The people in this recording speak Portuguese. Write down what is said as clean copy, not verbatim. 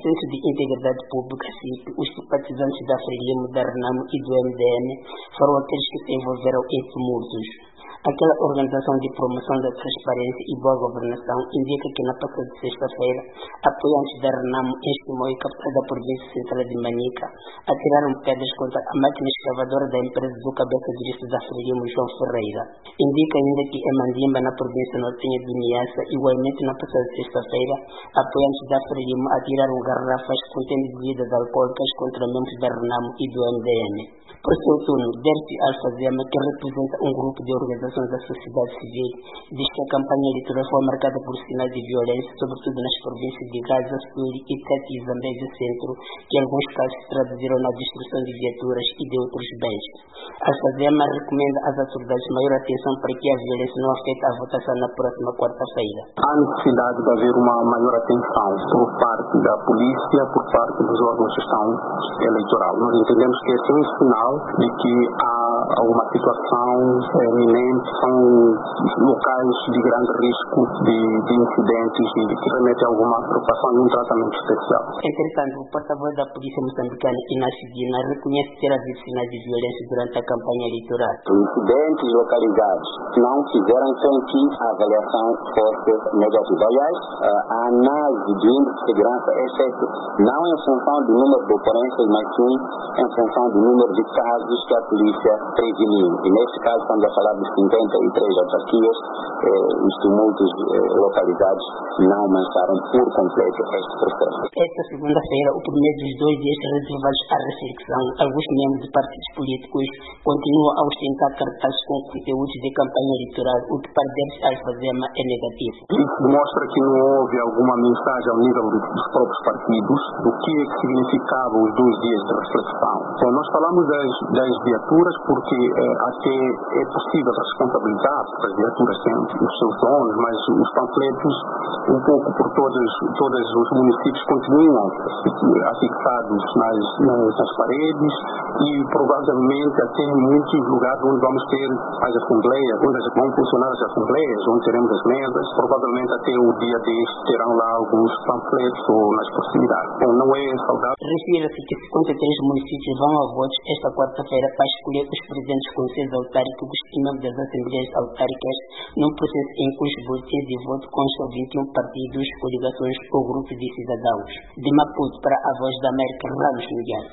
Centro de Integridade Pública, CIP, os simpatizantes da Frelimo, da Renamo e do MDM foram aqueles que se envolveram em tumultos. Aquela organização de promoção da transparência e boa governação indica que na passada sexta-feira, apoiantes da Renamo em Chimoio, capital da província central de Manica, atiraram pedras contra a máquina escavadora da empresa do cabeça de lista da Frelimo, João Ferreira. Indica ainda que em Mandimba, na província nortenha de Niassa, igualmente na passada sexta-feira, apoiantes da Frelimo atiraram garrafas contendo bebidas alcoólicas contra membros da Renamo e do MDM. Por seu turno, Dercy Alfazema, que representa um grupo de organizações da sociedade civil, diz que a campanha eleitoral foi marcada por sinais de violência, sobretudo nas províncias de Gaza, Sul, Itati e Zambésia Centro, que em alguns casos se traduziram na destruição de viaturas e de outros bens. Alfazema recomenda às autoridades maior atenção para que a violência não afete a votação na próxima quarta-feira. Há necessidade de haver uma maior atenção por parte da polícia, por parte dos órgãos de gestão eleitoral. Nós entendemos que esse é um sinal de que há uma situação iminente, são locais de grande risco de incidentes e que remete a alguma preocupação e um tratamento especial. Entretanto, o porta-voz da polícia moçambicana, Inácio Dina, reconhece ter havido sinais de violência durante a campanha eleitoral. Os incidentes localizados não fizeram com que a avaliação fosse negativa. Aliás, a análise do índice de segurança é feita não em função do número de ocorrências, mas sim em função do número de casos que a polícia preveniu. E neste caso estamos a falar de 53 autarquias, os tumultos localizados não mancharam por completo este processo. Esta segunda-feira, o primeiro dos 2 dias reservados à reflexão, alguns membros de partidos políticos continuam a ostentar cartazes com conteúdos de campanha eleitoral, o que para Dercy Alfazema é negativo. Isso demonstra que não houve alguma mensagem ao nível dos próprios partidos do que é que significavam os 2 dias de reflexão. Então, nós falamos das viaturas porque até é possível responsabilizar, porque as viaturas têm os seus donos, mas os panfletos, um pouco por todos os municípios, continuam afixados nas paredes e provavelmente até em muitos lugares onde vamos ter as assembleias, onde vão funcionar as assembleias, onde teremos as mesas, provavelmente até o dia deste terão lá alguns panfletos ou nas proximidades. Bom, não é saudável. Refira-se que 53 municípios vão a votos esta quarta-feira para escolher os presidentes dos conselhos autárquicos e membros das assembleias autárquicas num processo em que os boletins de voto constam 21 partidos, coligações ou grupos de cidadãos. De Maputo para a Voz da América, Ramos Miguel.